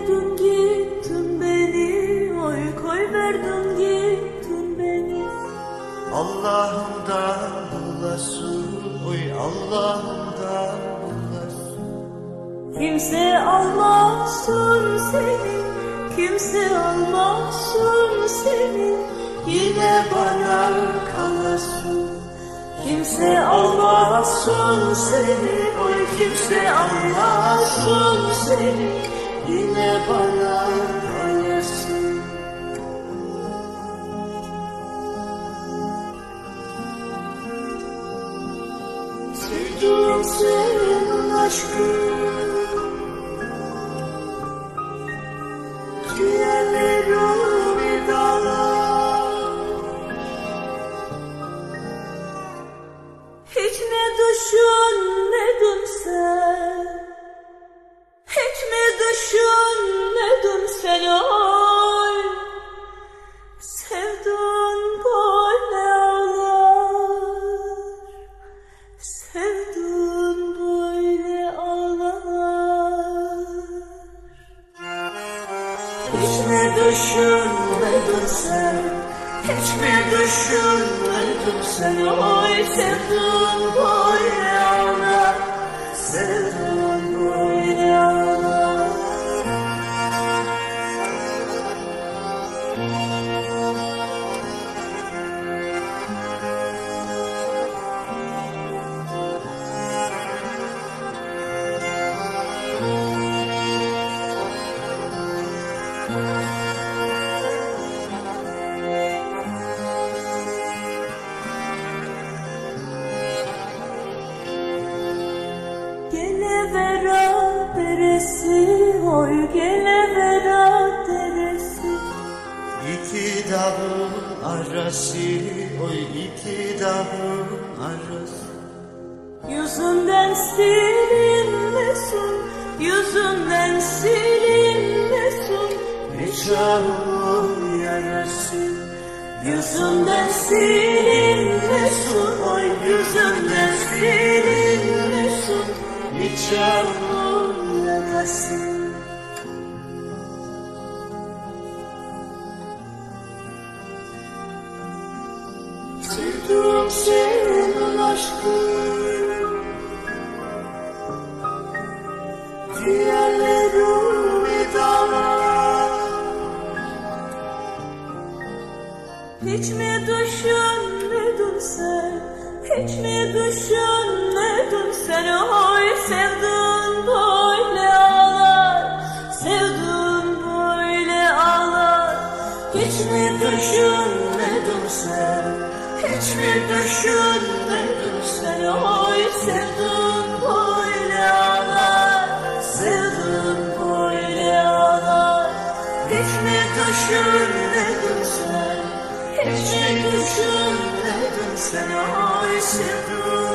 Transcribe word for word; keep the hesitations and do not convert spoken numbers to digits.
verdin gittin beni, oy koy verdin gittin beni. Allah'ımdan bulasın, oy Allah'ımdan bulasın. Kimse almasın seni, kimse almasın seni, Yine bana kalasın. kimse almasın seni, oy kimse almasın seni, Yine bana kalasın. sevdiğim senin aşkın. Ciğerlerim dağlar, hiç mi düşünmedin sen, hiç mi düşünmedin sen oy, sevdin böyle ağlar, sevdin böyle ağlar. Hiç mi düşünmedin sen, hiç mi düşünmedin sen, oy sevdin böyle ağlar, sevdin böyle ağlar. Gelevera deresi, oy gelevera deresi. İki dağın arası, oy iki dağın arası. Yüzünden silinmesin, yüzünden silinmesin, Nikahımın yarası. yüzünden silinmesin, oy yüzünden silinmesin, nikahımın yarası. Sevdiğim senin aşkın, ciğerlerim dağlar. Hiç mi düşünmedin sen, hiç mi düşünmedin sen, oy sevdin böyle ağlar, sevdin böyle ağlar. Hiç mi düşünmedin sen, hiç mi düşünmedin sen, oy sevdin böyle ağlar, sevdin böyle ağlar. Hiç mi düşünmedin sen, hiç mi düşünmedin sen, oy sevdin